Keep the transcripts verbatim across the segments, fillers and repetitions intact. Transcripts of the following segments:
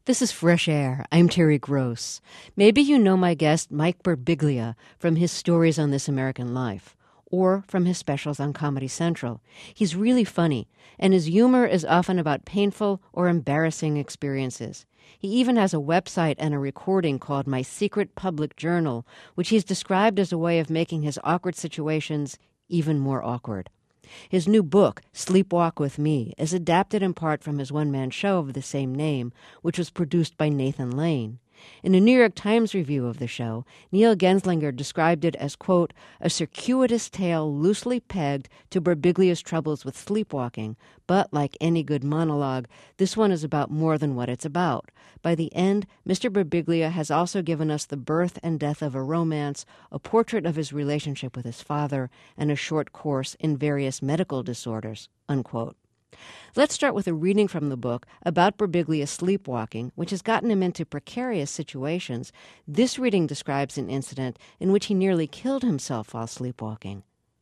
This is Fresh Air. I'm Terry Gross. Maybe you know my guest, Mike Birbiglia, from his stories on This American Life, or from his specials on Comedy Central. He's really funny, and his humor is often about painful or embarrassing experiences. He even has a website and a recording called My Secret Public Journal, which he's described as a way of making his awkward situations even more awkward. His new book, Sleepwalk with Me, is adapted in part from his one-man show of the same name, which was produced by Nathan Lane. In a New York Times review of the show, Neil Genslinger described it as, quote, a circuitous tale loosely pegged to Birbiglia's troubles with sleepwalking. But, like any good monologue, this one is about more than what it's about. By the end, Mister Birbiglia has also given us the birth and death of a romance, a portrait of his relationship with his father, and a short course in various medical disorders, unquote. Let's start with a reading from the book about Birbiglia's sleepwalking, which has gotten him into precarious situations. This reading describes an incident in which he nearly killed himself while sleepwalking.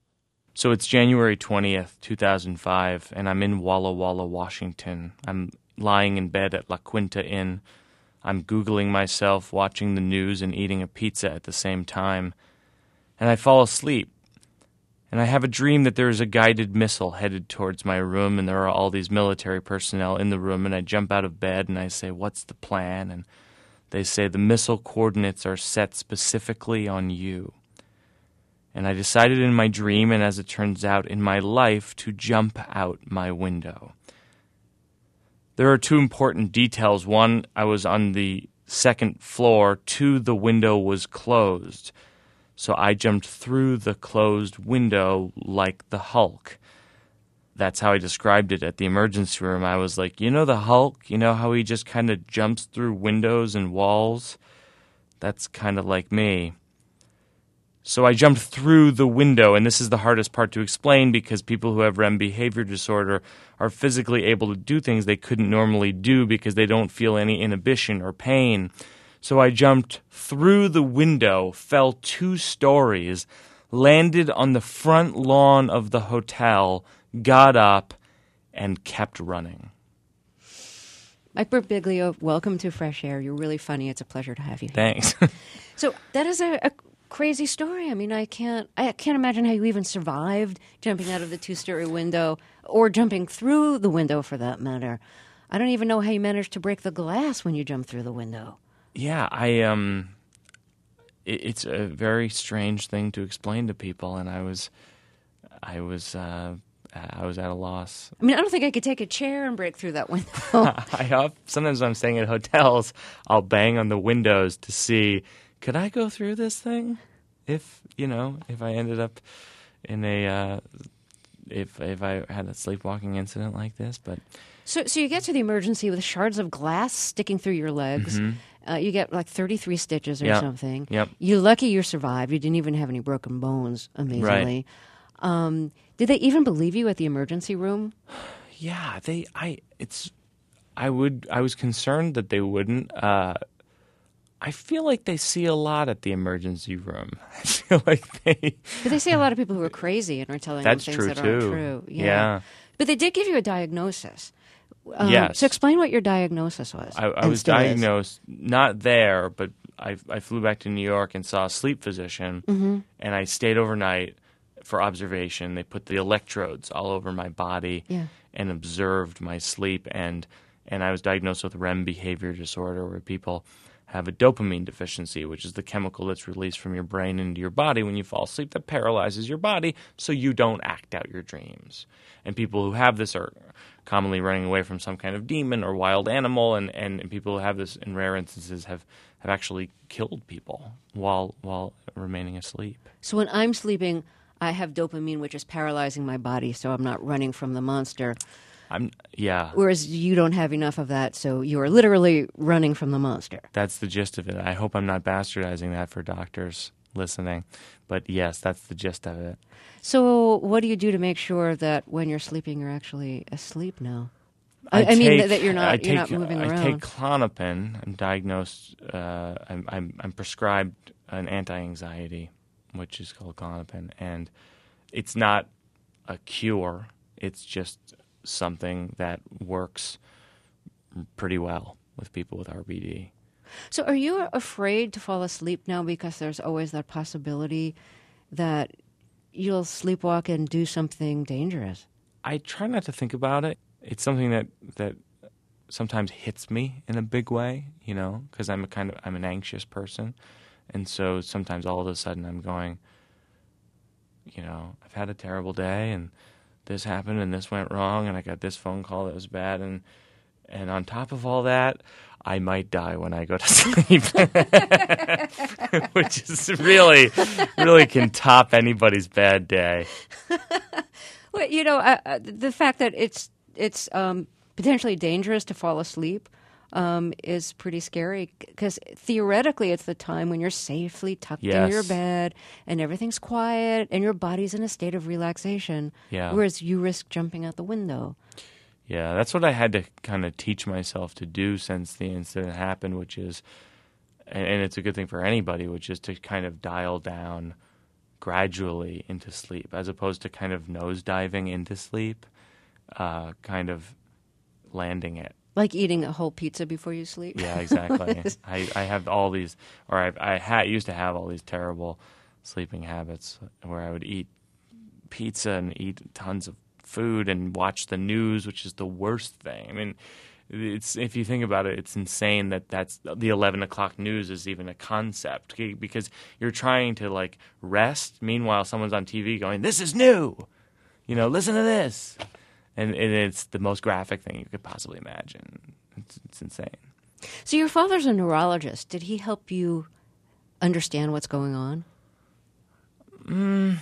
So it's January twentieth, two thousand five, and I'm in Walla Walla, Washington. I'm lying in bed at La Quinta Inn. I'm Googling myself, watching the news, and eating a pizza at the same time. And I fall asleep. And I have a dream that there is a guided missile headed towards my room, and there are all these military personnel in the room, and I jump out of bed and I say, what's the plan? And they say, the missile coordinates are set specifically on you. And I decided in my dream, and as it turns out in my life, to jump out my window. There are two important details. One, I was on the second floor. Two, the window was closed. So I jumped through the closed window like the Hulk. That's how I described it at the emergency room. I was like, you know the Hulk? You know how he just kind of jumps through windows and walls? That's kind of like me. So I jumped through the window, and this is the hardest part to explain because people who have R E M behavior disorder are physically able to do things they couldn't normally do because they don't feel any inhibition or pain. So I jumped through the window, fell two stories, landed on the front lawn of the hotel, got up, and kept running. Mike Birbiglia, welcome to Fresh Air. You're really funny. It's a pleasure to have you here. Thanks. So that is a, a crazy story. I mean, I can't I can't imagine how you even survived jumping out of the two-story window or jumping through the window for that matter. I don't even know how you managed to break the glass when you jumped through the window. Yeah, I um, it, it's a very strange thing to explain to people, and I was, I was, uh, I was at a loss. I mean, I don't think I could take a chair and break through that window. I have, sometimes when I'm staying at hotels, I'll bang on the windows to see, could I go through this thing? If you know, if I ended up in a, uh, if if I had a sleepwalking incident like this, but. So, so you get to the emergency with shards of glass sticking through your legs. Mm-hmm. Uh, you get like thirty-three stitches or yep. something. Yep. You're lucky you survived. You didn't even have any broken bones, amazingly. Right. Um, did they even believe you at the emergency room? Yeah, they. I. It's. I would. I was concerned that they wouldn't. Uh, I feel like they see a lot at the emergency room. I feel like they. But they see a lot of people who are crazy and are telling That's them things true that too. aren't true. Yeah. yeah. But they did give you a diagnosis. Um, yes. So explain what your diagnosis was. I, I was diagnosed, is. not there, but I, I flew back to New York and saw a sleep physician, mm-hmm. and I stayed overnight for observation. They put the electrodes all over my body yeah. and observed my sleep, and and I was diagnosed with R E M behavior disorder, where people have a dopamine deficiency, which is the chemical that's released from your brain into your body when you fall asleep that paralyzes your body so you don't act out your dreams. And people who have this are commonly running away from some kind of demon or wild animal, and, and, and people who have this in rare instances have, have actually killed people while while remaining asleep. So when I'm sleeping, I have dopamine, which is paralyzing my body, so I'm not running from the monster. I'm yeah. Whereas you don't have enough of that, so you are literally running from the monster. That's the gist of it. I hope I'm not bastardizing that for doctors listening, but yes, that's the gist of it. So what do you do to make sure that when you're sleeping, you're actually asleep now? I, I, I take, mean that, that you're not I you're take, not moving I around. take Klonopin. I'm diagnosed. Uh, I'm, I'm I'm prescribed an anti-anxiety, which is called Klonopin, and it's not a cure. It's just something that works pretty well. with people with R B D. So are you afraid to fall asleep now because there's always that possibility that you'll sleepwalk and do something dangerous? I try not to think about it. It's something that, that sometimes hits me in a big way, you know, because I'm a kind of I'm an anxious person, and so sometimes all of a sudden I'm going, you know, I've had a terrible day, and this happened, and this went wrong, and I got this phone call that was bad, and and on top of all that, I might die when I go to sleep, which is really, really can top anybody's bad day. Well, you know, uh, the fact that it's it's um, potentially dangerous to fall asleep um, is pretty scary because theoretically it's the time when you're safely tucked Yes. in your bed and everything's quiet and your body's in a state of relaxation, Yeah. whereas you risk jumping out the window. Yeah, that's what I had to kind of teach myself to do since the incident happened, which is, and and it's a good thing for anybody, which is to kind of dial down gradually into sleep, as opposed to kind of nosediving into sleep, uh, kind of landing it. Like eating a whole pizza before you sleep. Yeah, exactly. I, I have all these, or I, I ha- used to have all these terrible sleeping habits where I would eat pizza and eat tons of food and watch the news, which is the worst thing. I mean, it's if you think about it, it's insane that that's the eleven o'clock news is even a concept, because you're trying to like rest. Meanwhile, someone's on T V going, "This is new," you know, listen to this, and, and it's the most graphic thing you could possibly imagine. It's, it's insane. So your father's a neurologist. Did he help you understand what's going on? Mm,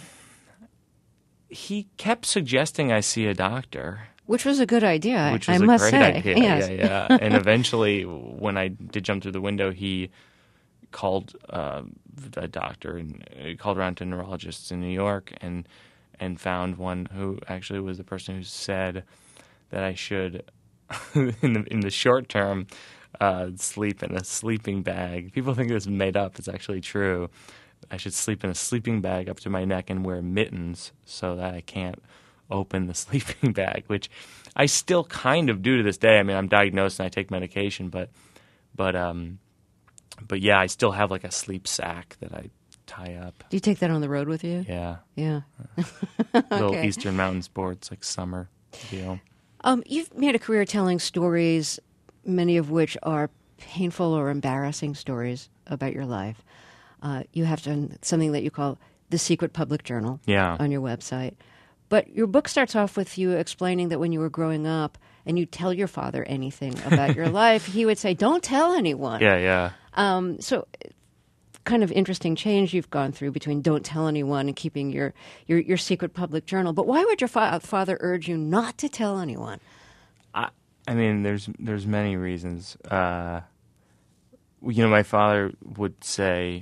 he kept suggesting I see a doctor. Which was a good idea, Which I, was I a must great say. idea. Yes. Yeah, yeah. And eventually, when I did jump through the window, he called uh, a doctor and he called around to neurologists in New York and and found one who actually was the person who said that I should, in the in the short term, uh, sleep in a sleeping bag. People think this is made up. It's actually true. I should sleep in a sleeping bag up to my neck and wear mittens so that I can't open the sleeping bag, which I still kind of do to this day. I mean, I'm diagnosed and I take medication, but but um, but yeah, I still have like a sleep sack that I tie up. Do you take that on the road with you? Yeah, Yeah. little Okay. Eastern mountain sports like summer deal. Um, you've made a career telling stories, many of which are painful or embarrassing stories about your life. Uh, you have done something that you call the Secret Public Journal Yeah. on your website. But your book starts off with you explaining that when you were growing up and you tell your father anything about your life, he would say, "Don't tell anyone." Yeah, yeah. Um, so kind of interesting change you've gone through between don't tell anyone and keeping your, your, your secret public journal. But why would your fa- father urge you not to tell anyone? I, I mean, there's there's many reasons. Uh, you know, my father would say,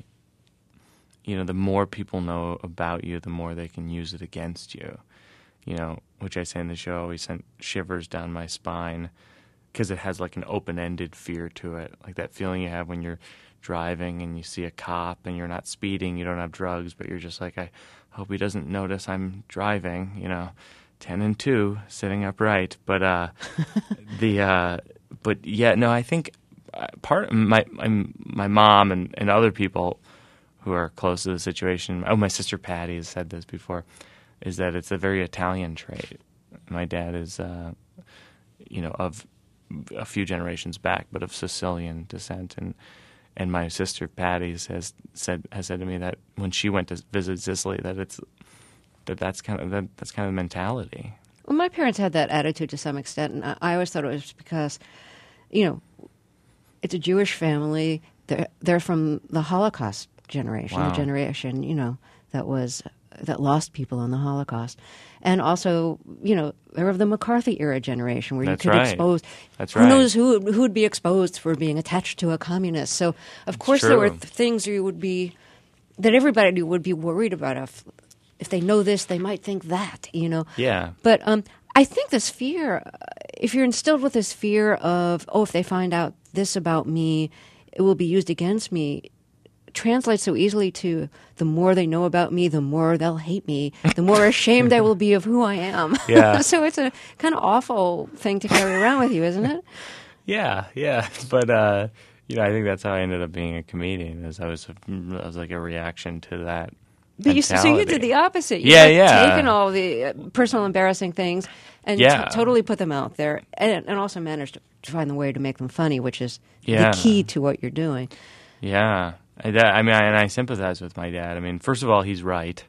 you know, the more people know about you, the more they can use it against you. You know, which I say in the show always sent shivers down my spine because it has like an open-ended fear to it, like that feeling you have when you're driving and you see a cop and you're not speeding, you don't have drugs, but you're just like, I hope he doesn't notice I'm driving, you know, ten and two, sitting upright. But uh, the uh, but yeah, no, I think part my my my mom and, and other people who are close to the situation. Oh, my sister Patty has said this before. Is that it's a very Italian trait. My dad is, uh, you know, of a few generations back, but of Sicilian descent, and and my sister Patty has said has said to me that when she went to visit Sicily, that it's that that's kind of that, that's kind of the mentality. Well, my parents had that attitude to some extent, and I, I always thought it was because, you know, it's a Jewish family. They're, they're from the Holocaust generation, Wow. the generation, you know, that was that lost people in the Holocaust. And also, you know, they're of the McCarthy era generation where That's you could right. expose That's who right. knows who who would be exposed for being attached to a communist. So of course there were true. th- things you would be that everybody would be worried about. If if they know this, they might think that, you know. Yeah. But um, I think this fear, uh, if you're instilled with this fear of, oh, if they find out this about me, it will be used against me, translates so easily to the more they know about me, the more they'll hate me, the more ashamed I will be of who I am. Yeah. So it's a kind of awful thing to carry around with you, isn't it? Yeah, yeah. But, uh, you know, I think that's how I ended up being a comedian, as I was, a, I was like a reaction to that But you, mentality. so you did the opposite. You Yeah, like yeah. taken all the uh, personal embarrassing things and Yeah. t- totally put them out there, and, and also managed to find the way to make them funny, which is Yeah. the key to what you're doing. Yeah. I, that, I mean, I, and I sympathize with my dad. I mean, first of all, he's right.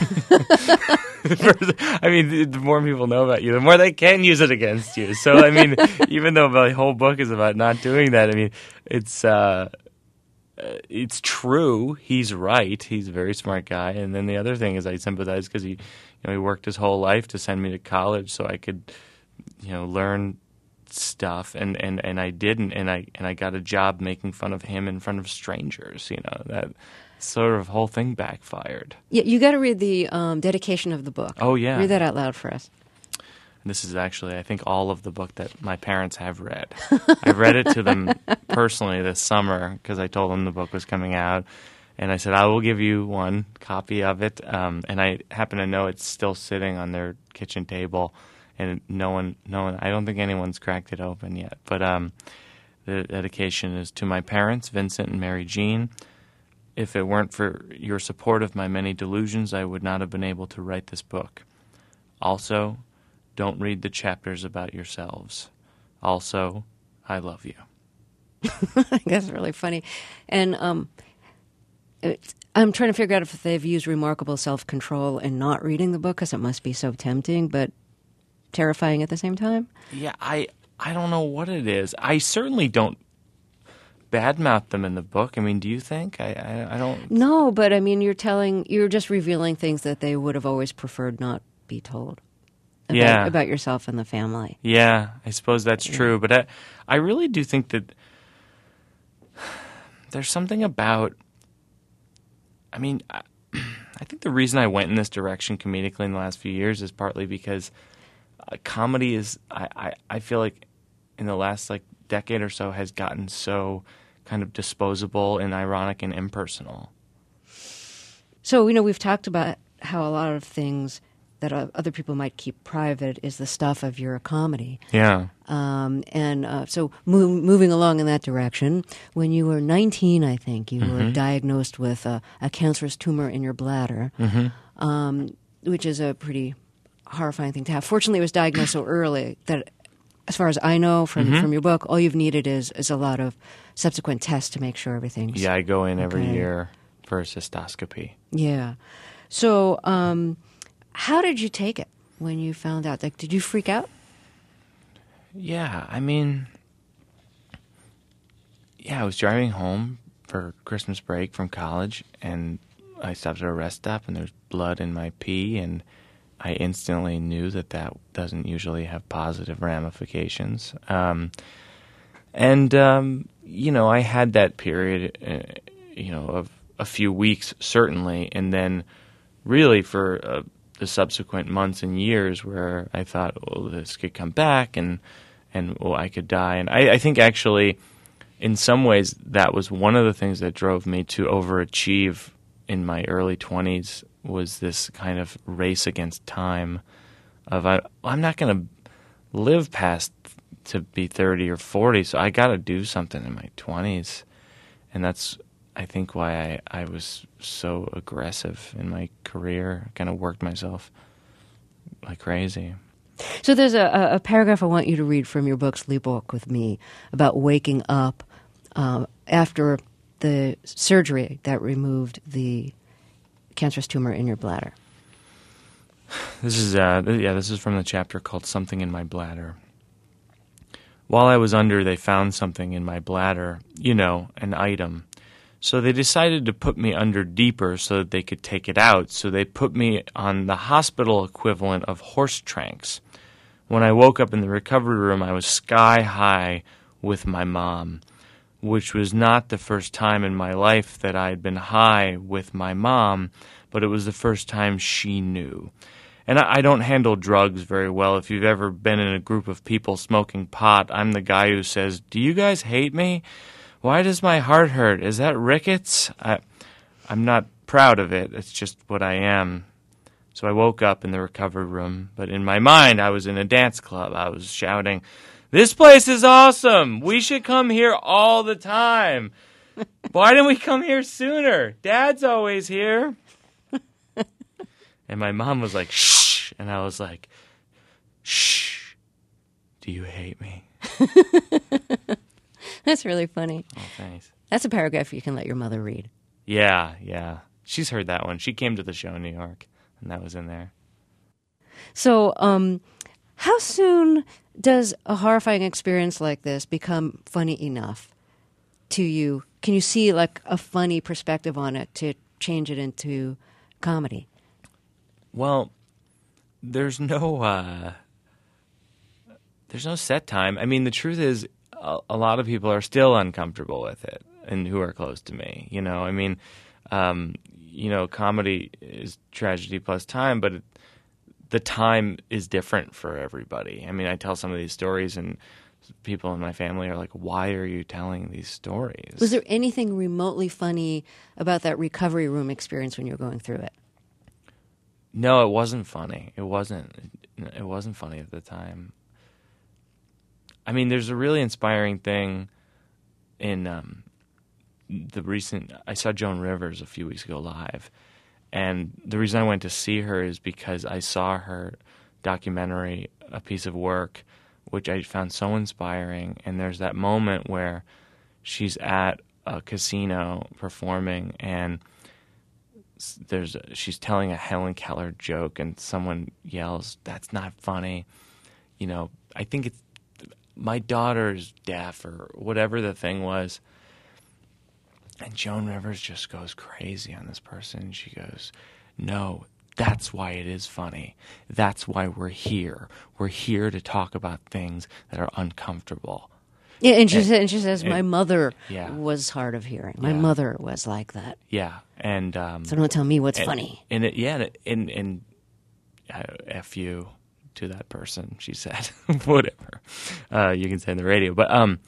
First, I mean, the, the more people know about you, the more they can use it against you. So, I mean, even though my whole book is about not doing that, I mean, it's uh, it's true. He's right. He's a very smart guy. And then the other thing is I sympathize because he, you know, he worked his whole life to send me to college so I could, you know, learn stuff, and, and, and I didn't, and I and I got a job making fun of him in front of strangers. You know, that sort of whole thing backfired. Yeah, you got to read the um, dedication of the book. Oh yeah, read that out loud for us. This is actually, I think, all of the book that my parents have read. I read it to them personally this summer because I told them the book was coming out, and I said I will give you one copy of it. Um, and I happen to know it's still sitting on their kitchen table. And no one, no one, I don't think anyone's cracked it open yet. But um, the dedication is to my parents, Vincent and Mary Jean. If it weren't for your support of my many delusions, I would not have been able to write this book. Also, don't read the chapters about yourselves. Also, I love you. That's really funny. And um, it's, I'm trying to figure out if they've used remarkable self-control in not reading the book, because it must be so tempting, but terrifying at the same time? Yeah, I I don't know what it is. I certainly don't badmouth them in the book. I mean, do you think? I, I, I don't... No, but I mean, you're telling, you're just revealing things that they would have always preferred not be told about, yeah. about yourself and the family. Yeah, I suppose that's yeah. true. But I, I really do think that there's something about... I mean, I, I think the reason I went in this direction comedically in the last few years is partly because Uh, comedy is, I, I, I feel like in the last like decade or so has gotten so kind of disposable and ironic and impersonal. So, you know, we've talked about how a lot of things that uh, other people might keep private is the stuff of your comedy. Yeah. Um, and uh, so move, moving along in that direction, when you were nineteen, I think, you mm-hmm. were diagnosed with a, a cancerous tumor in your bladder, mm-hmm. um, which is a pretty horrifying thing to have. Fortunately, it was diagnosed so early that, as far as I know from, mm-hmm. from your book, all you've needed is, is a lot of subsequent tests to make sure everything's Yeah, I go in every okay. year for a cystoscopy. Yeah. So um, how did you take it when you found out? Like, did you freak out? Yeah, I mean, yeah, I was driving home for Christmas break from college, and I stopped at a rest stop, and there's blood in my pee, and I instantly knew that that doesn't usually have positive ramifications. Um, and, um, you know, I had that period, uh, you know, of a few weeks, certainly, and then really for uh, the subsequent months and years where I thought, well, this could come back and, and well, I could die. And I, I think actually, in some ways, that was one of the things that drove me to overachieve in my early twenties, was this kind of race against time of I, I'm not going to live past to be thirty or forty, so I got to do something in my twenties. And that's, I think, why I, I was so aggressive in my career. I kind of worked myself like crazy. So there's a, a paragraph I want you to read from your book, Sleepwalk with Me, about waking up uh, after the surgery that removed the cancerous tumor in your bladder. This is uh, yeah, this is from the chapter called Something in My Bladder. While I was under, they found something in my bladder, you know, an item. So they decided to put me under deeper so that they could take it out. So they put me on the hospital equivalent of horse tranks. When I woke up in the recovery room, I was sky high with my mom, which was not the first time in my life that I had been high with my mom, but it was the first time she knew. And I, I don't handle drugs very well. If you've ever been in a group of people smoking pot, I'm the guy who says, "Do you guys hate me? Why does my heart hurt? Is that rickets?" I, I'm not proud of it. It's just what I am. So I woke up in the recovery room, but in my mind I was in a dance club. I was shouting, This place is awesome. We should come here all the time. Why didn't we come here sooner? Dad's always here. And my mom was like, shh. And I was like, shh. Do you hate me? That's really funny. Oh, thanks. That's a paragraph you can let your mother read. Yeah, yeah. She's heard that one. She came to the show in New York, and that was in there. So, um, how soon does a horrifying experience like this become funny enough to you? Can you see like a funny perspective on it to change it into comedy? Well, there's no uh, there's no set time. I mean, the truth is, a, a lot of people are still uncomfortable with it, and who are close to me. You know, I mean, um, you know, comedy is tragedy plus time, but it, the time is different for everybody. I mean, I tell some of these stories, and people in my family are like, "Why are you telling these stories?" Was there anything remotely funny about that recovery room experience when you were going through it? No, it wasn't funny. It wasn't. It wasn't funny at the time. I mean, there's a really inspiring thing in um, the recent. I saw Joan Rivers a few weeks ago live, and the reason I went to see her is because I saw her documentary, a piece of work, which I found so inspiring. And there's that moment where she's at a casino performing, and there's a, she's telling a Helen Keller joke, and someone yells, "That's not funny." You know, I think it's my daughter's deaf or whatever the thing was. And Joan Rivers just goes crazy on this person. She goes, "No, that's why it is funny. That's why we're here. We're here to talk about things that are uncomfortable." Yeah, and she, and, said, and she says, and, my mother yeah. was hard of hearing. My yeah. mother was like that. Yeah, and um, so don't tell me what's and, funny. And it, yeah, and and uh, F you to that person, she said. Whatever uh, you can say on the radio, but um,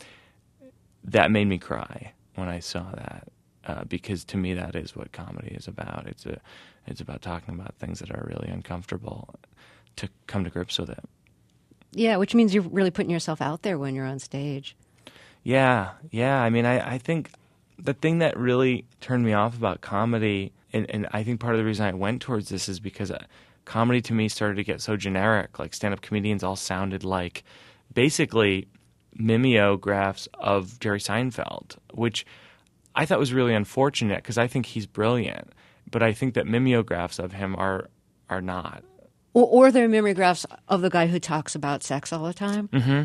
that made me cry when I saw that, uh, because to me that is what comedy is about. It's a, it's about talking about things that are really uncomfortable to come to grips with it. Yeah, which means you're really putting yourself out there when you're on stage. Yeah, yeah. I mean, I, I think the thing that really turned me off about comedy, and, and I think part of the reason I went towards this is because uh, comedy to me started to get so generic. Like stand-up comedians all sounded like basically mimeographs of Jerry Seinfeld, which I thought was really unfortunate because I think he's brilliant. But I think that mimeographs of him are are not. Or, or they're mimeographs of the guy who talks about sex all the time. Mm-hmm.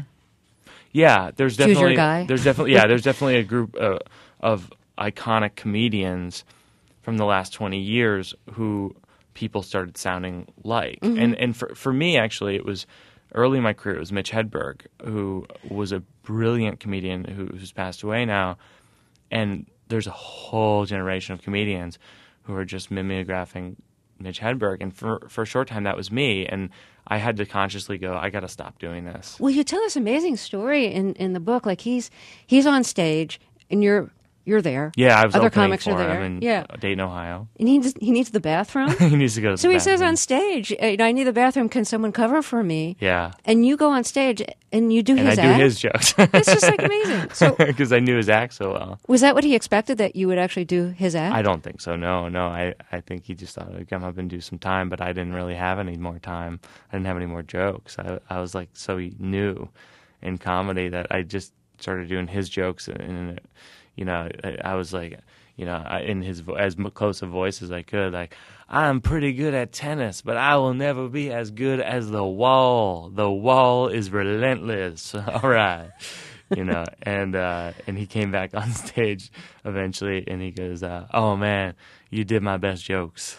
Yeah, there's Choose your definitely guy. there's definitely yeah there's definitely a group uh, of iconic comedians from the last twenty years who people started sounding like. Mm-hmm. And and for for me actually it was early in my career it was Mitch Hedberg, who was a brilliant comedian who, who's passed away now, and there's a whole generation of comedians who are just mimeographing Mitch Hedberg, and for for a short time that was me, and I had to consciously go, I got to stop doing this. Well, you tell this amazing story in, in the book. Like he's he's on stage, and you're you're there. Yeah, I was Other opening comics for are there. him in yeah. Dayton, Ohio. And he just, he needs the bathroom. He needs to go to so the he bathroom. says on stage, "I need the bathroom. Can someone cover for me?" Yeah. And you go on stage and you do and his I act. do his jokes. It's just like amazing. So because I knew his act so well. Was that what he expected, that you would actually do his act? I don't think so. No, no. I, I think he just thought I'd come up and do some time, but I didn't really have any more time. I didn't have any more jokes. I, I was like so new in comedy that I just started doing his jokes, and, and you know, I, I was like, you know, I, in his vo- as close a voice as I could, like, "I'm pretty good at tennis, but I will never be as good as the wall. The wall is relentless." All right. You know, and uh, and he came back on stage eventually, and he goes, uh, "Oh man, you did my best jokes."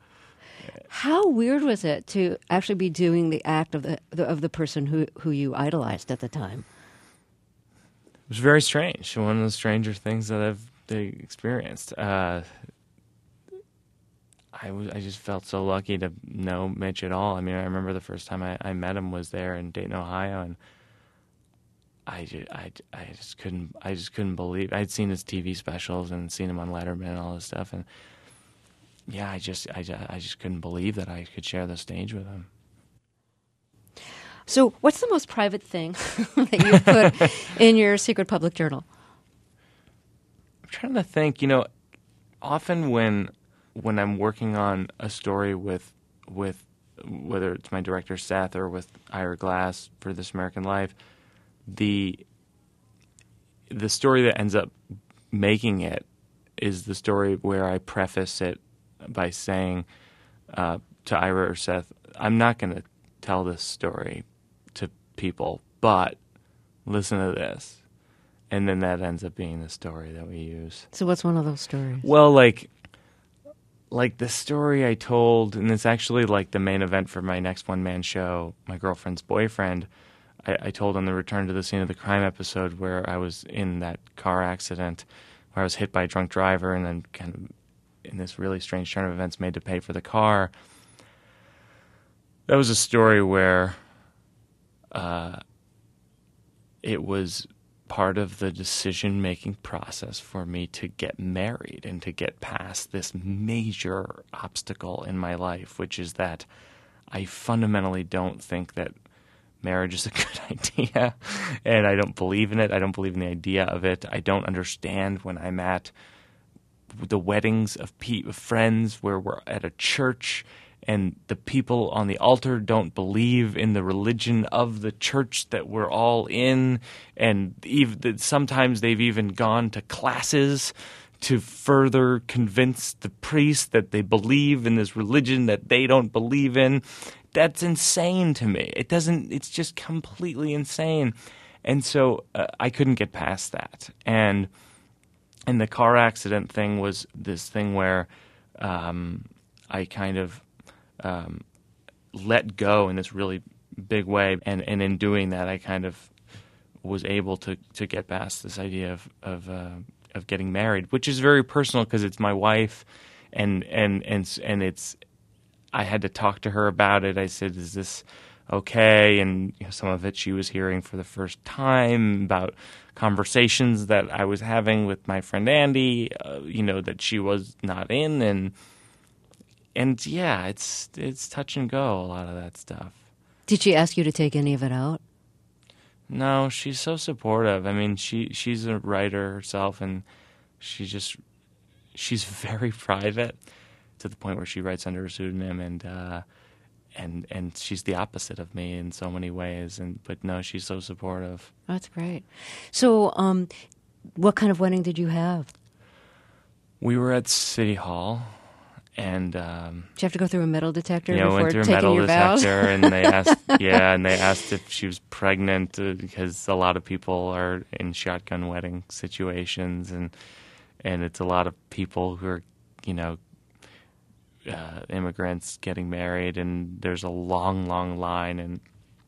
How weird was it to actually be doing the act of the, the of the person who who you idolized at the time? It was very strange. One of the stranger things that I've experienced. Uh, I was I just felt so lucky to know Mitch at all. I mean, I remember the first time I, I met him was there in Dayton, Ohio, and I just, I, I just couldn't I just couldn't believe. I'd seen his T V specials and seen him on Letterman and all this stuff, and yeah, I just I, I just couldn't believe that I could share the stage with him. So what's the most private thing that you've put in your secret public journal? I'm trying to think, you know, often when when I'm working on a story with with whether it's my director Seth or with Ira Glass for This American Life, the the story that ends up making it is the story where I preface it by saying uh, to Ira or Seth, I'm not going to tell this story to people, but listen to this. And then that ends up being the story that we use. So what's one of those stories? Well, like, like the story I told, and it's actually like the main event for my next one-man show, My Girlfriend's Boyfriend, I, I told on the Return to the Scene of the Crime episode where I was in that car accident where I was hit by a drunk driver and then kind of in this really strange turn of events made to pay for the car. That was a story where uh, it was part of the decision-making process for me to get married and to get past this major obstacle in my life, which is that I fundamentally don't think that marriage is a good idea, and I don't believe in it. I don't believe in the idea of it. I don't understand when I'm at the weddings of, pe- of friends where we're at a church and the people on the altar don't believe in the religion of the church that we're all in, and even, sometimes they've even gone to classes to further convince the priest that they believe in this religion that they don't believe in. That's insane to me. It doesn't, it's just completely insane. And so uh, I couldn't get past that. And and the car accident thing was this thing where um, I kind of um, let go in this really big way. And, and in doing that, I kind of was able to, to get past this idea of of, uh, of getting married, which is very personal because it's my wife, and and and and it's. I had to talk to her about it. I said, "Is this okay?" And you know, some of it she was hearing for the first time about conversations that I was having with my friend Andy. Uh, you know, that she was not in, and and yeah, it's it's touch and go. A lot of that stuff. Did she ask you to take any of it out? No, she's so supportive. I mean, she she's a writer herself, and she just she's very private to the point where she writes under a pseudonym, and uh, and and she's the opposite of me in so many ways. And but no, she's so supportive. That's great. So, um, what kind of wedding did you have? We were at City Hall, and um, did you have to go through a metal detector yeah, before went through a taking metal your detector, vows? and they asked, yeah, and they asked if she was pregnant uh, because a lot of people are in shotgun wedding situations, and and it's a lot of people who are, you know. Uh, immigrants getting married, and there's a long, long line. And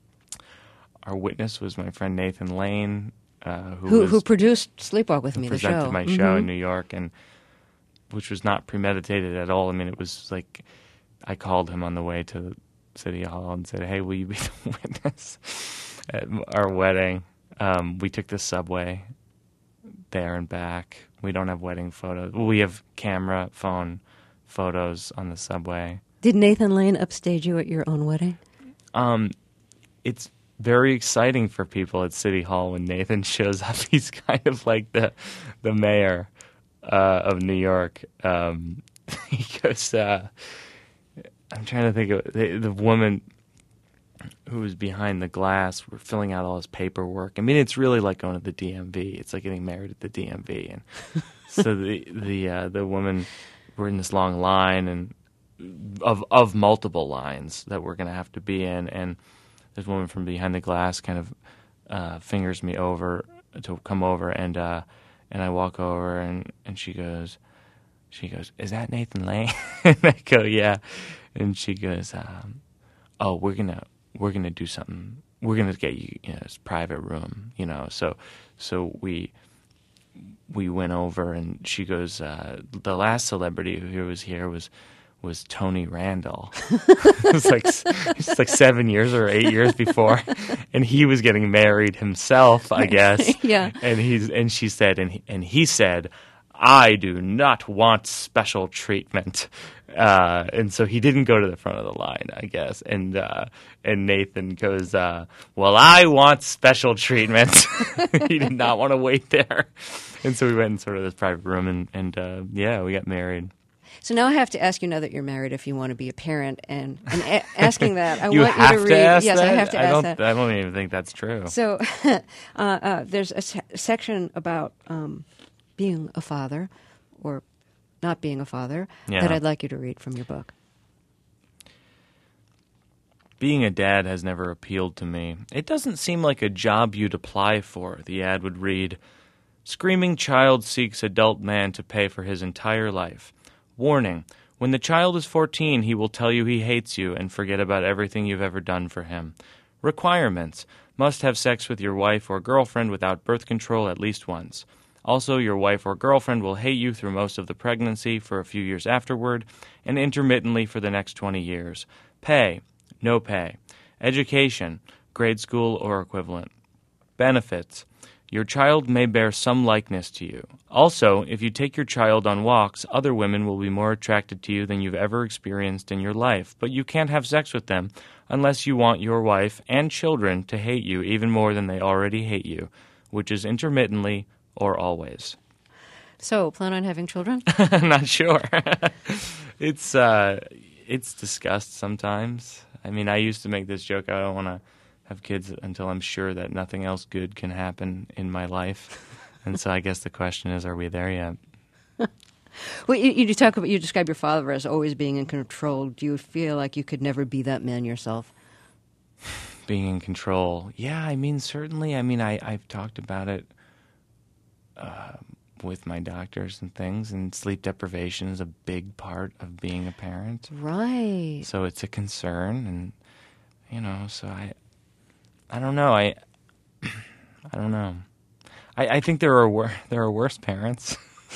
our witness was my friend Nathan Lane, uh, who who, was, who produced Sleepwalk with who Me, the presented show. my Mm-hmm. show in New York, and which was not premeditated at all. I mean, it was like I called him on the way to City Hall and said, "Hey, will you be the witness at our wedding?" Um, we took the subway there and back. We don't have wedding photos. Well, we have camera, phone photos on the subway. Did Nathan Lane upstage you at your own wedding? Um, it's very exciting for people at City Hall when Nathan shows up. He's kind of like the the mayor uh, of New York. Um, he goes, uh, I'm trying to think of the, the woman who was behind the glass. We're filling out all his paperwork. I mean, it's really like going to the D M V. It's like getting married at the D M V. And so the the uh, the woman. We're in this long line and of of multiple lines that we're going to have to be in, and this woman from behind the glass kind of uh, fingers me over to come over, and uh, and I walk over, and, and she goes, she goes, "Is that Nathan Lane?" And I go, "Yeah," and she goes, um, "Oh, we're gonna we're gonna do something. We're gonna get you, you know, this private room, you know." So so we. We went over, and she goes, uh, the last celebrity who was here was was Tony Randall. It was like it's like seven years or eight years before, and he was getting married himself, I guess. Yeah. And he's and she said, and he, and he said, I do not want special treatment. Uh, and so he didn't go to the front of the line, I guess. And uh, and Nathan goes, uh, well, I want special treatment. He did not want to wait there. And so we went in sort of this private room, and, and uh, yeah, we got married. So now I have to ask you, now that you're married, if you want to be a parent. And, and a- asking that, I you want have you to to read. Ask yes, that? I have to I ask don't, that. I don't even think that's true. So uh, uh, there's a se- section about um, being a father, or not being a father, Yeah. that I'd like you to read from your book. Being a dad has never appealed to me. It doesn't seem like a job you'd apply for, the ad would read. Screaming child seeks adult man to pay for his entire life. Warning, when the child is fourteen, he will tell you he hates you and forget about everything you've ever done for him. Requirements. Must have sex with your wife or girlfriend without birth control at least once. Also, your wife or girlfriend will hate you through most of the pregnancy, for a few years afterward, and intermittently for the next twenty years. Pay. No pay. Education. Grade school or equivalent. Benefits. Your child may bear some likeness to you. Also, if you take your child on walks, other women will be more attracted to you than you've ever experienced in your life, but you can't have sex with them unless you want your wife and children to hate you even more than they already hate you, which is intermittently or always. So, plan on having children? I'm not sure. it's uh, it's discussed sometimes. I mean, I used to make this joke, I don't want to have kids until I'm sure that nothing else good can happen in my life. And so I guess the question is, are we there yet? Well, you, you talk about, you describe your father as always being in control. Do you feel like you could never be that man yourself? Being in control. Yeah, I mean, certainly. I mean, I, I've talked about it uh, with my doctors and things, and sleep deprivation is a big part of being a parent. Right. So it's a concern, and, you know, so I... I don't know. I I don't know. I, I think there are wor- there are worse parents.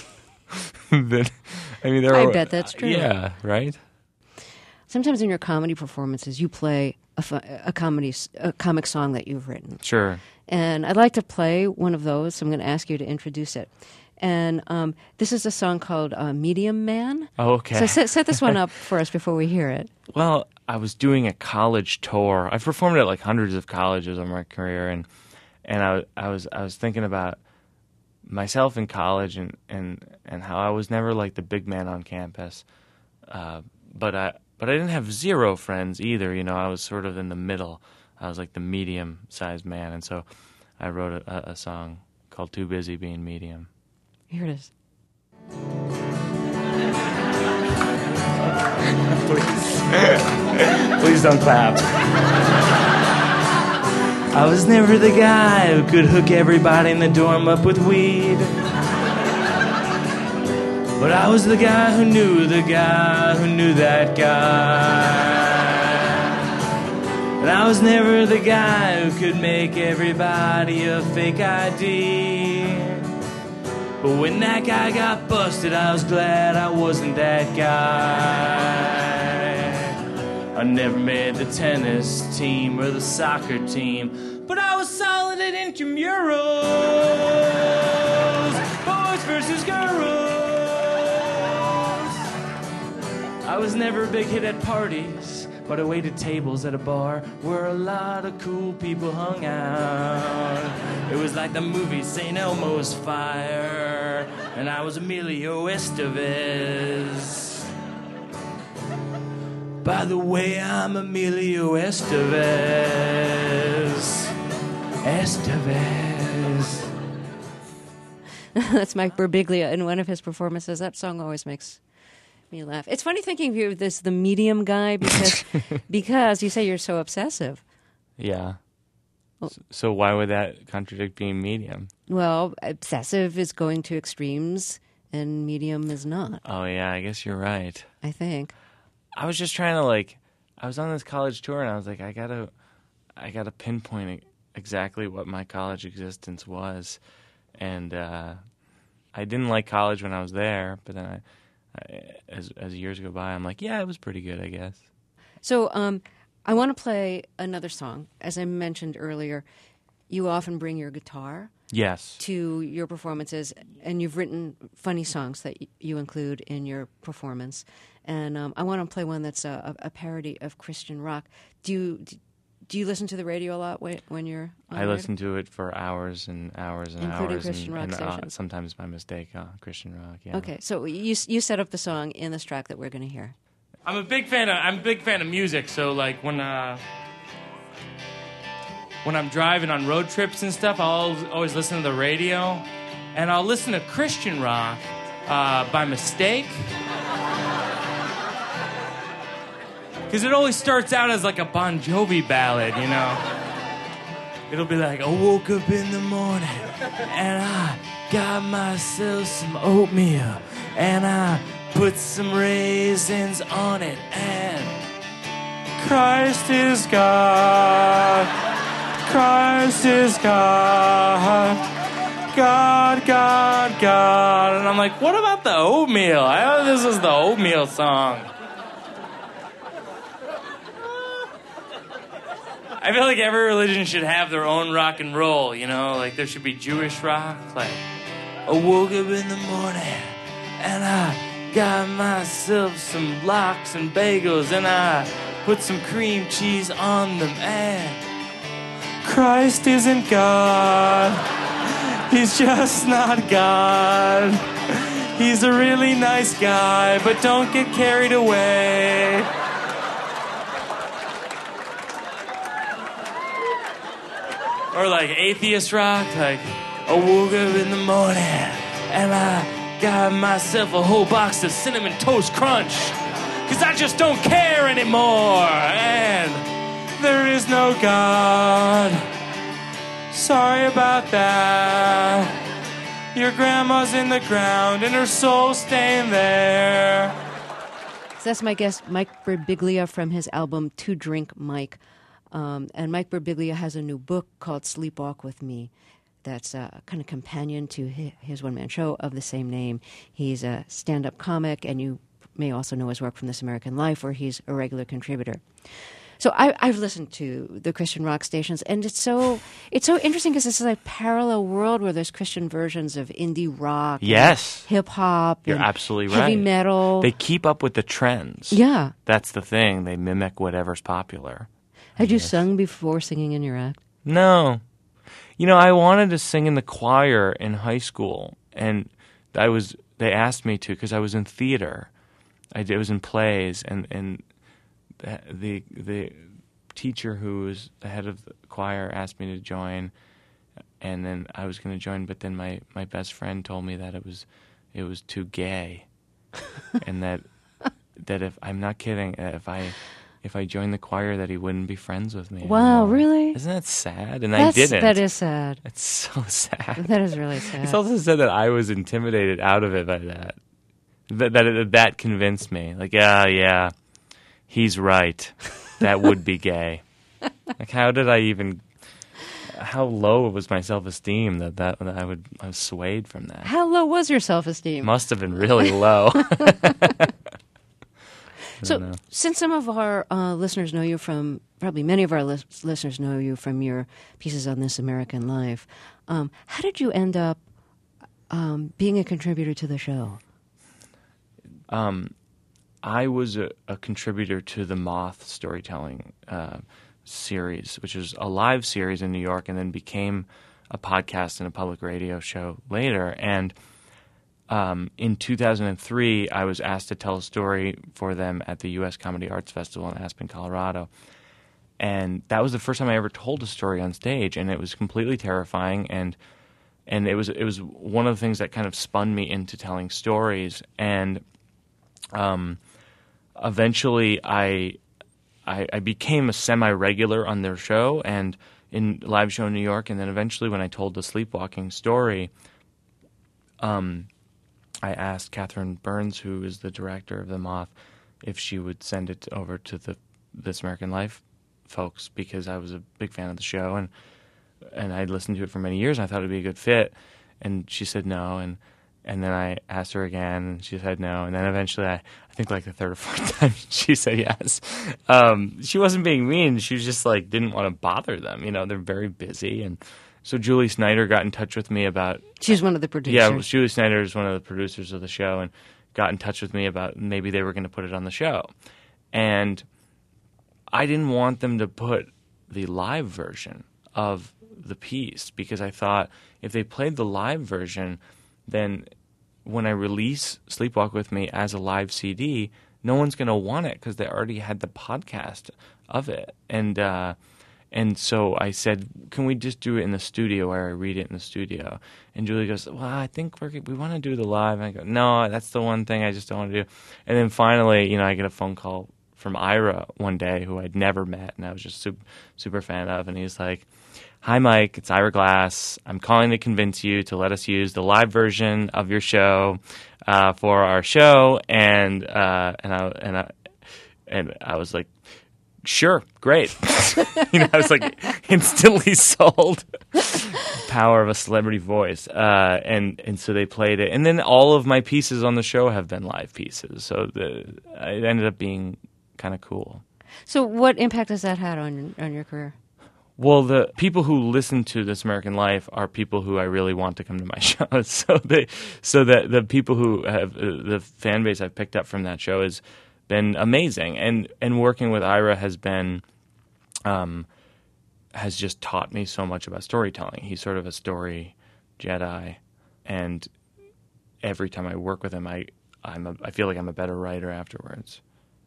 than, I mean, there I are. bet that's true. Yeah, right. Sometimes in your comedy performances, you play a, fu- a comedy s- a comic song that you've written, Sure. and I'd like to play one of those. So I'm going to ask you to introduce it. And um, this is a song called uh, "Medium Man." Oh, okay. So set, set this one up for us before we hear it. Well, I was doing a college tour. I've performed at like hundreds of colleges over my career, and and I, I was I was thinking about myself in college and, and, and how I was never like the big man on campus, uh, but I but I didn't have zero friends either. You know, I was sort of in the middle. I was like the medium-sized man, and so I wrote a, a song called "Too Busy Being Medium." Here it is. Please. Please don't clap. I was never the guy who could hook everybody in the dorm up with weed. But I was the guy who knew the guy who knew that guy. And I was never the guy who could make everybody a fake I D. But when that guy got busted, I was glad I wasn't that guy. I never made the tennis team or the soccer team, but I was solid at intramurals. Boys versus girls. I was never a big hit at parties, but I waited tables at a bar where a lot of cool people hung out. It was like the movie Saint Elmo's Fire, and I was Emilio Estevez. By the way, I'm Emilio Estevez. Estevez. That's Mike Birbiglia in one of his performances. That song always makes me laugh. It's funny thinking of you as this the medium guy because because you say you're so obsessive. Yeah. Well- So why would that contradict being medium? Well, obsessive is going to extremes, and medium is not. Oh, yeah, I guess you're right. I think. I was just trying to, like, I was on this college tour, and I was like, I gotta, I gotta pinpoint exactly what my college existence was. And uh, I didn't like college when I was there, but then I, I, as as years go by, I'm like, yeah, it was pretty good, I guess. So um, I want to play another song. As I mentioned earlier, you often bring your guitar. Yes. to your performances, and you've written funny songs that y- you include in your performance. And um, I want to play one that's a, a parody of Christian rock. Do you do you listen to the radio a lot when, when you're on I the radio? listen to it for hours and hours and Including hours. Christian and, rock and, uh, stations? sometimes by mistake, uh, Christian rock, yeah. Okay, so you s- you set up the song in this track that we're going to hear. I'm a big fan of I'm a big fan of music, so like when uh when I'm driving on road trips and stuff, I'll always, always listen to the radio, and I'll listen to Christian rock uh, by mistake. Because it always starts out as like a Bon Jovi ballad, you know? It'll be like, I woke up in the morning and I got myself some oatmeal and I put some raisins on it and Christ is God, Christ is God, God, God, God. And I'm like, what about the oatmeal? I thought this was the oatmeal song. I feel like every religion should have their own rock and roll, you know? Like, there should be Jewish rock. Like, I woke up in the morning, and I got myself some lox and bagels, and I put some cream cheese on them, and Christ isn't God. He's just not God. He's a really nice guy, but don't get carried away. Or like atheist rock, like, I woke up in the morning and I got myself a whole box of Cinnamon Toast Crunch, cause I just don't care anymore, and there is no God. Sorry about that. Your grandma's in the ground and her soul's staying there. So that's my guest, Mike Birbiglia, from his album To Drink Mike. Um, and Mike Birbiglia has a new book called Sleepwalk With Me that's a kind of companion to his, his one-man show of the same name. He's a stand-up comic, and you may also know his work from This American Life, where he's a regular contributor. So I, I've listened to the Christian rock stations, and it's so it's so interesting because this is a parallel world where there's Christian versions of indie rock, Yes. hip hop, You're and absolutely heavy right. metal. They keep up with the trends. Yeah. That's the thing. They mimic whatever's popular. Had you sung before singing in your act? No. You know, I wanted to sing in the choir in high school, and I was they asked me to because I was in theater. I did- I was in plays, and, and the, the the teacher who was the head of the choir asked me to join, and then I was going to join, but then my, my best friend told me that it was it was too gay, and that that if I'm not kidding, if I if I joined the choir, that he wouldn't be friends with me. Wow, anymore. really? Isn't that sad? And That's, I didn't. That is sad. It's so sad. That is really sad. It's also said that I was intimidated out of it by that. That that, that convinced me. Like, yeah, yeah, he's right. That would be gay. Like, how did I even? How low was my self-esteem that, that that I would I was swayed from that? How low was your self-esteem? Must have been really low. So, know. since some of our uh, listeners know you from, probably many of our lis- listeners know you from your pieces on This American Life, um, how did you end up um, being a contributor to the show? Um, I was a, a contributor to the Moth storytelling uh, series, which was a live series in New York, and then became a podcast and a public radio show later. And Um, in two thousand three, I was asked to tell a story for them at the U S Comedy Arts Festival in Aspen, Colorado. And that was the first time I ever told a story on stage, and it was completely terrifying. And and it was it was one of the things that kind of spun me into telling stories. And um, eventually, I, I I became a semi-regular on their show and in live show in New York. And then eventually, when I told the sleepwalking story, um. I asked Catherine Burns, who is the director of The Moth, if she would send it over to the This American Life folks, because I was a big fan of the show, and and I'd listened to it for many years, and I thought it'd be a good fit. And she said no, and and then I asked her again, and she said no, and then eventually, I, I think like the third or fourth time, she said yes. Um, she wasn't being mean; she was just like didn't want to bother them. You know, they're very busy, and so Julie Snyder got in touch with me about... She's one of the producers. Yeah, Julie Snyder is one of the producers of the show, and got in touch with me about maybe they were going to put it on the show. And I didn't want them to put the live version of the piece, because I thought if they played the live version, then when I release Sleepwalk With Me as a live C D, no one's going to want it because they already had the podcast of it. And uh, and so I said, can we just do it in the studio where I read it in the studio? And Julie goes, well, I think we're, we want to do the live. And I go, no, that's the one thing I just don't want to do. And then finally, you know, I get a phone call from Ira one day, who I'd never met and I was just super, super fan of. And he's like, hi, Mike, it's Ira Glass. I'm calling to convince you to let us use the live version of your show uh, for our show. And uh, and I and I and I was like, sure, great. you know, I was like instantly sold. Power of a celebrity voice, uh, and and so they played it. And then all of my pieces on the show have been live pieces. So the it ended up being kind of cool. So what impact has that had on on your career? Well, the people who listen to This American Life are people who I really want to come to my show. So they, so that the people who have uh, the fan base I've picked up from that show has been amazing, and and working with Ira has been, um, has just taught me so much about storytelling. He's sort of a story Jedi, and every time I work with him, I I'm a, I feel like I'm a better writer afterwards.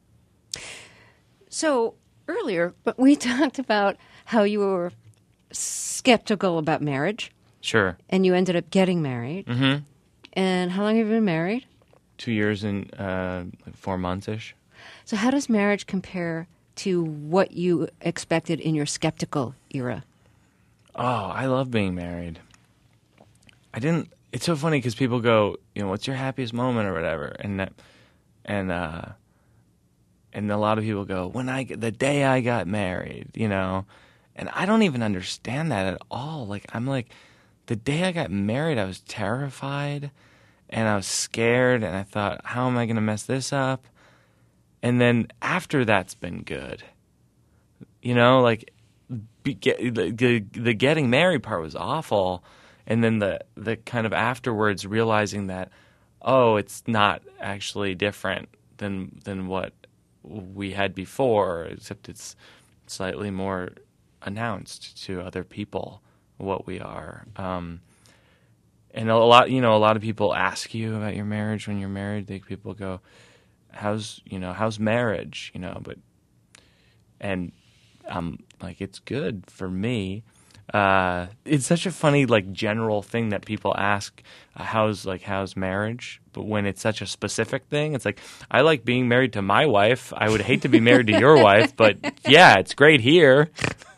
So earlier, but we talked about how you were skeptical about marriage. Sure. And you ended up getting married. Mm-hmm. And how long have you been married? Two years and uh, four months-ish. So how does marriage compare to what you expected in your skeptical era? Oh, I love being married. I didn't... It's so funny because people go, you know, what's your happiest moment or whatever? And that, and uh, and a lot of people go, when I the day I got married, you know, and I don't even understand that at all. Like I'm like, the day I got married, I was terrified, and I was scared, and I thought, how am I going to mess this up? And then after that's been good, you know, like be, get, the, the the getting married part was awful. And then the, the kind of afterwards realizing that, oh, it's not actually different than than what we had before, except it's slightly more announced to other people what we are. Um, and a lot, you know, a lot of people ask you about your marriage when you're married. They, people go, "How's you know how's marriage?" You know, but and um, like it's good for me. Uh, it's such a funny, like, general thing that people ask, uh, how's, like, how's marriage? But when it's such a specific thing, it's like, I like being married to my wife. I would hate to be married to your wife, but yeah, it's great here.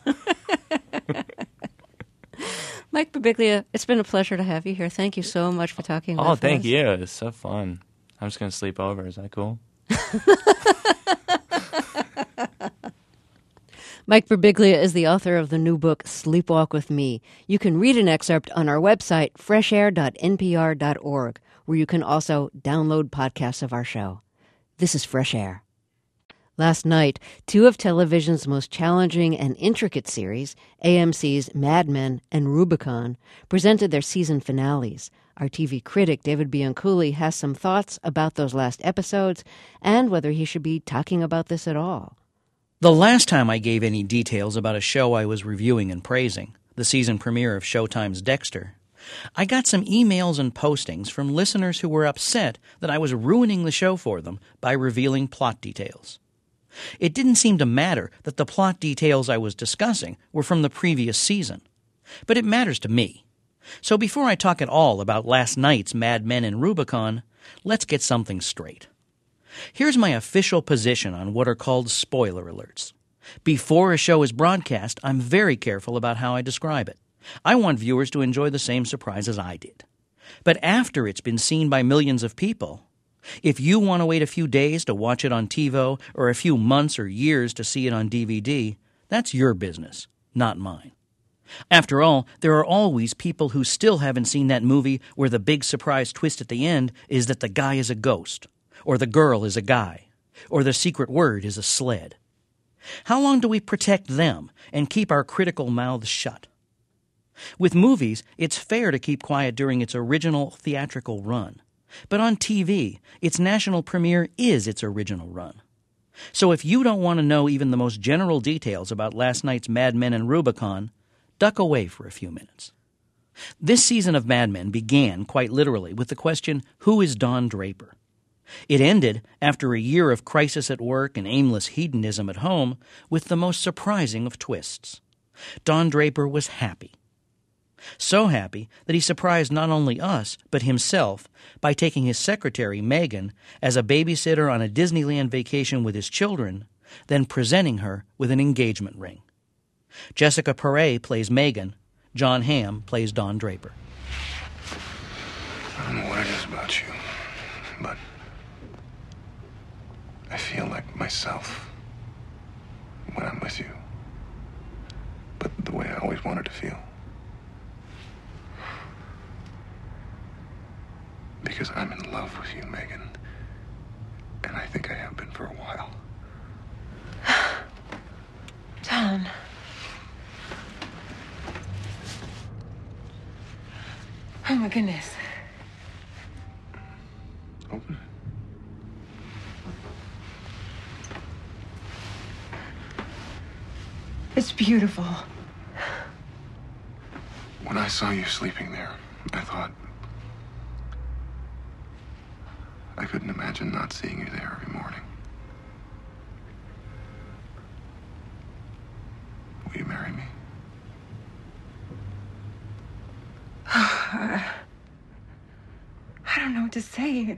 Mike Birbiglia, it's been a pleasure to have you here. Thank you so much for talking with us. Oh, thank you. It's so fun. I'm just going to sleep over. Is that cool? Mike Birbiglia is the author of the new book, Sleepwalk With Me. You can read an excerpt on our website, fresh air dot n p r dot org, where you can also download podcasts of our show. This is Fresh Air. Last night, two of television's most challenging and intricate series, A M C's Mad Men and Rubicon, presented their season finales. Our T V critic, David Bianculli, has some thoughts about those last episodes and whether he should be talking about this at all. The last time I gave any details about a show I was reviewing and praising, the season premiere of Showtime's Dexter, I got some emails and postings from listeners who were upset that I was ruining the show for them by revealing plot details. It didn't seem to matter that the plot details I was discussing were from the previous season, but it matters to me. So before I talk at all about last night's Mad Men and Rubicon, let's get something straight. Here's my official position on what are called spoiler alerts. Before a show is broadcast, I'm very careful about how I describe it. I want viewers to enjoy the same surprise as I did. But after it's been seen by millions of people, if you want to wait a few days to watch it on TiVo or a few months or years to see it on D V D, that's your business, not mine. After all, there are always people who still haven't seen that movie where the big surprise twist at the end is that the guy is a ghost, or the girl is a guy, or the secret word is a sled. How long do we protect them and keep our critical mouths shut? With movies, it's fair to keep quiet during its original theatrical run. But on T V, its national premiere is its original run. So if you don't want to know even the most general details about last night's Mad Men and Rubicon, duck away for a few minutes. This season of Mad Men began, quite literally, with the question, who is Don Draper? It ended, after a year of crisis at work and aimless hedonism at home, with the most surprising of twists. Don Draper was happy. So happy that he surprised not only us, but himself, by taking his secretary, Megan, as a babysitter on a Disneyland vacation with his children, then presenting her with an engagement ring. Jessica Perret plays Megan. John Hamm plays Don Draper. I don't know what it is about you, but I feel like myself when I'm with you. But the way I always wanted to feel. Because I'm in love with you, Megan. And I think I have been for a while. Don. Oh my goodness. Open it. It's beautiful. When I saw you sleeping there, I thought I couldn't imagine not seeing you there every morning. Will you marry me? I don't know what to say.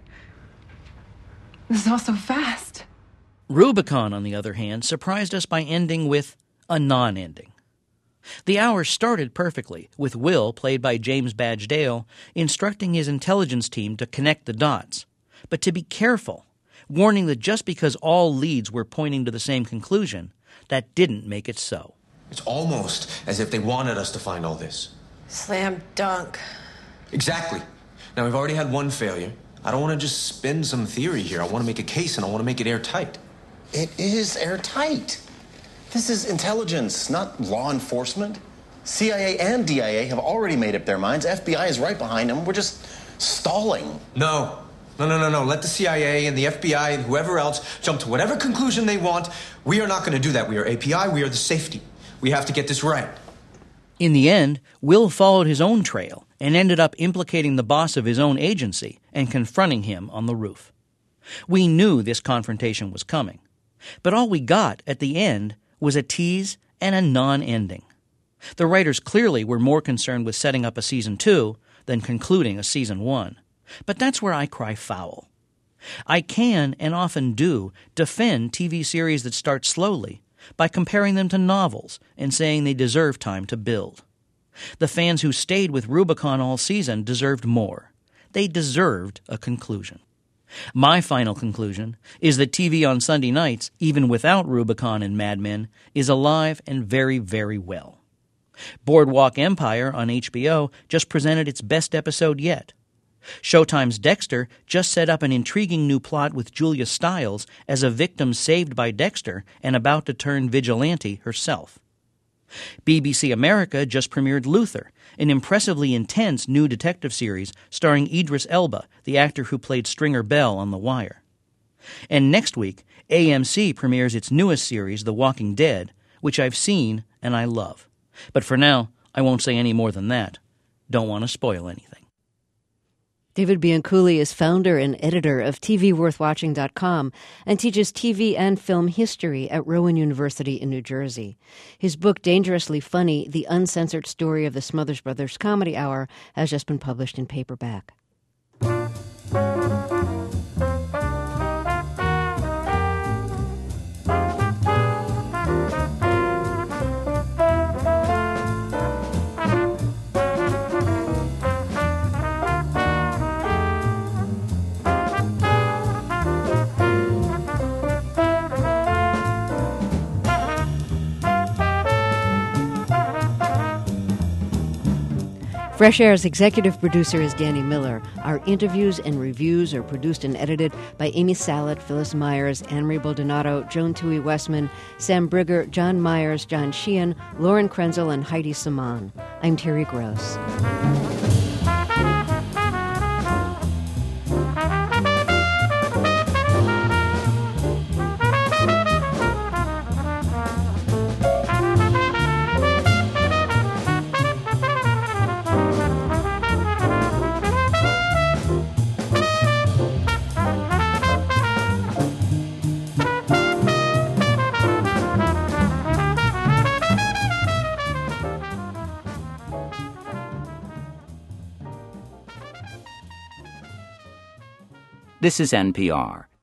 This is all so fast. Rubicon, on the other hand, surprised us by ending with a non-ending. The hour started perfectly, with Will, played by James Badge Dale, instructing his intelligence team to connect the dots, but to be careful, warning that just because all leads were pointing to the same conclusion, that didn't make it so. It's almost as if they wanted us to find all this. Slam dunk. Exactly. Now, we've already had one failure. I don't want to just spin some theory here. I want to make a case, and I want to make it airtight. It is airtight. This is intelligence, not law enforcement. C I A and D I A have already made up their minds. F B I is right behind them. We're just stalling. No. No, no, no, no. Let the C I A and the F B I and whoever else jump to whatever conclusion they want. We are not going to do that. We are A P I. We are the safety. We have to get this right. In the end, Will followed his own trail and ended up implicating the boss of his own agency and confronting him on the roof. We knew this confrontation was coming, but all we got at the end was a tease and a non-ending. The writers clearly were more concerned with setting up a season two than concluding a season one, but that's where I cry foul. I can, and often do, defend T V series that start slowly by comparing them to novels and saying they deserve time to build. The fans who stayed with Rubicon all season deserved more. They deserved a conclusion. My final conclusion is that T V on Sunday nights, even without Rubicon and Mad Men, is alive and very, very well. Boardwalk Empire on H B O just presented its best episode yet. Showtime's Dexter just set up an intriguing new plot with Julia Stiles as a victim saved by Dexter and about to turn vigilante herself. B B C America just premiered Luther, an impressively intense new detective series starring Idris Elba, the actor who played Stringer Bell on The Wire. And next week, A M C premieres its newest series, The Walking Dead, which I've seen and I love. But for now, I won't say any more than that. Don't want to spoil anything. David Bianculli is founder and editor of T V worth watching dot com and teaches T V and film history at Rowan University in New Jersey. His book, Dangerously Funny, The Uncensored Story of the Smothers Brothers Comedy Hour, has just been published in paperback. Fresh Air's executive producer is Danny Miller. Our interviews and reviews are produced and edited by Amy Salet, Phyllis Myers, Anne-Marie Baldonado, Joan Toohey Westman, Sam Brigger, John Myers, John Sheehan, Lauren Krenzel, and Heidi Saman. I'm Terry Gross. This is N P R.